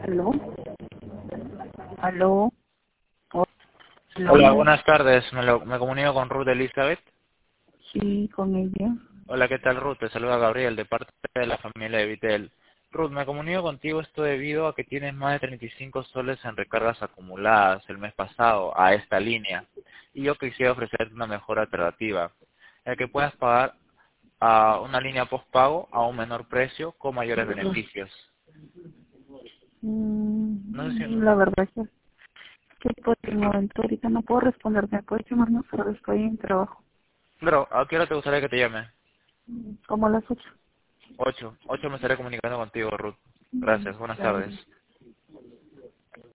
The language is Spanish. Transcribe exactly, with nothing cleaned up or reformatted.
¿Aló? ¿Aló? ¿Aló? Hola, buenas tardes. Me, lo, me comunico con Ruth Elizabeth. Sí, con ella. Hola, ¿qué tal, Ruth? Te saluda Gabriel, de parte de la familia de Vitel. Ruth, me comunico contigo esto debido a que tienes más de treinta y cinco soles en recargas acumuladas el mes pasado a esta línea. Y yo quisiera ofrecerte una mejor alternativa, en la que puedas pagar a una línea postpago a un menor precio con mayores beneficios. No sé Mm, la si... verdad es que por el momento ahorita no puedo responder. ¿Me puedes llamar más tarde? Estoy en trabajo. Pero, ¿a qué hora te gustaría que te llame? Como a las ocho. Ocho. Ocho me estaré comunicando contigo, Ruth. Gracias, buenas Claro. tardes.